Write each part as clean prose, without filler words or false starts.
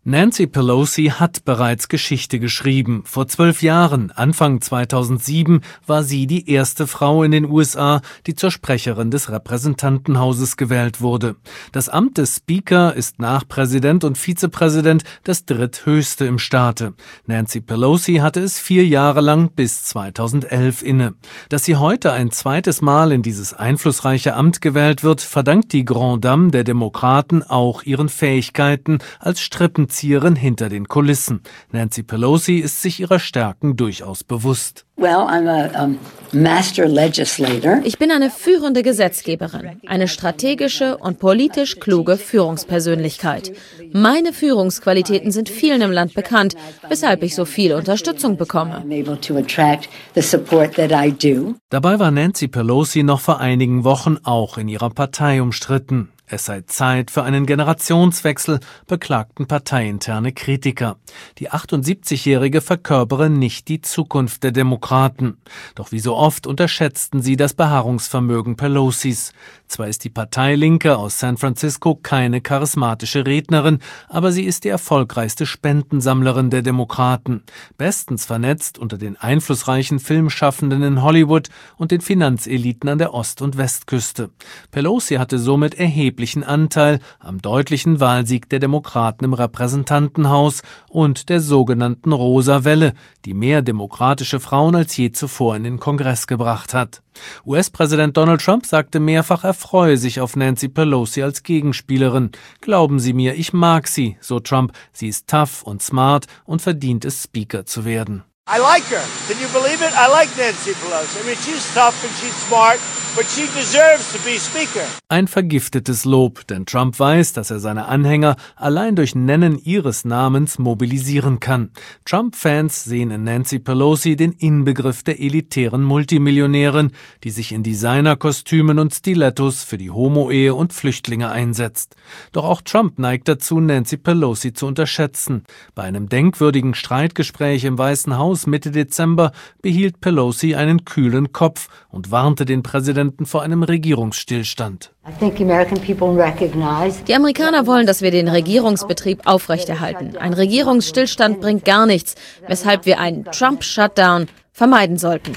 Nancy Pelosi hat bereits Geschichte geschrieben. Vor 12 Jahren, Anfang 2007, war sie die erste Frau in den USA, die zur Sprecherin des Repräsentantenhauses gewählt wurde. Das Amt des Speaker ist nach Präsident und Vizepräsident das dritthöchste im Staate. Nancy Pelosi hatte es 4 Jahre lang bis 2011 inne. Dass sie heute ein zweites Mal in dieses einflussreiche Amt gewählt wird, verdankt die Grande Dame der Demokraten auch ihren Fähigkeiten als Strippenzieherin hinter den Kulissen. Nancy Pelosi ist sich ihrer Stärken durchaus bewusst. Ich bin eine führende Gesetzgeberin, eine strategische und politisch kluge Führungspersönlichkeit. Meine Führungsqualitäten sind vielen im Land bekannt, weshalb ich so viel Unterstützung bekomme. Dabei war Nancy Pelosi noch vor einigen Wochen auch in ihrer Partei umstritten. Es sei Zeit für einen Generationswechsel, beklagten parteiinterne Kritiker. Die 78-Jährige verkörpere nicht die Zukunft der Demokraten. Doch wie so oft unterschätzten sie das Beharrungsvermögen Pelosis. Zwar ist die Parteilinke aus San Francisco keine charismatische Rednerin, aber sie ist die erfolgreichste Spendensammlerin der Demokraten. Bestens vernetzt unter den einflussreichen Filmschaffenden in Hollywood und den Finanzeliten an der Ost- und Westküste. Pelosi hatte somit erheblichen Anteil am deutlichen Wahlsieg der Demokraten im Repräsentantenhaus und der sogenannten Rosa Welle, die mehr demokratische Frauen als je zuvor in den Kongress gebracht hat. US-Präsident Donald Trump sagte mehrfach, er freue sich auf Nancy Pelosi als Gegenspielerin. Glauben Sie mir, ich mag sie, so Trump. Sie ist tough und smart und verdient es, Speaker zu werden. I like her. Can you believe it? I like Nancy Pelosi. I mean, she's tough and she's smart, but she deserves to be Speaker. Ein vergiftetes Lob, denn Trump weiß, dass er seine Anhänger allein durch Nennen ihres Namens mobilisieren kann. Trump-Fans sehen in Nancy Pelosi den Inbegriff der elitären Multimillionärin, die sich in Designerkostümen und Stilettos für die Homo-Ehe und Flüchtlinge einsetzt. Doch auch Trump neigt dazu, Nancy Pelosi zu unterschätzen. Bei einem denkwürdigen Streitgespräch im Weißen Haus Mitte Dezember behielt Pelosi einen kühlen Kopf und warnte den Präsidenten vor einem Regierungsstillstand. Die Amerikaner wollen, dass wir den Regierungsbetrieb aufrechterhalten. Ein Regierungsstillstand bringt gar nichts, weshalb wir einen Trump-Shutdown vermeiden sollten.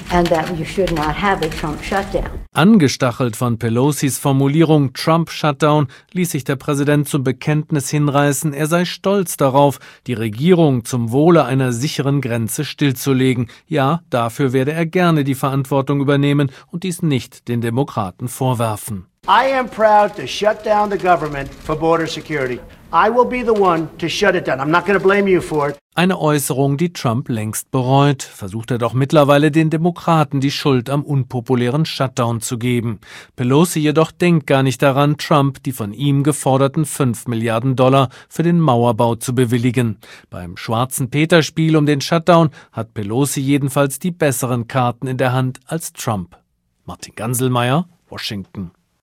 Angestachelt von Pelosis Formulierung Trump-Shutdown ließ sich der Präsident zum Bekenntnis hinreißen, er sei stolz darauf, die Regierung zum Wohle einer sicheren Grenze stillzulegen. Ja, dafür werde er gerne die Verantwortung übernehmen und dies nicht den Demokraten vorwerfen. I am proud to shut down the government for border security. I will be the one to shut it down. I'm not going to blame you for it. Eine Äußerung, die Trump längst bereut, versucht er doch mittlerweile den Demokraten die Schuld am unpopulären Shutdown zu geben. Pelosi jedoch denkt gar nicht daran, Trump die von ihm geforderten $5 Milliarden für den Mauerbau zu bewilligen. Beim schwarzen Peter-Spiel um den Shutdown hat Pelosi jedenfalls die besseren Karten in der Hand als Trump. Martin Ganselmeier, Washington.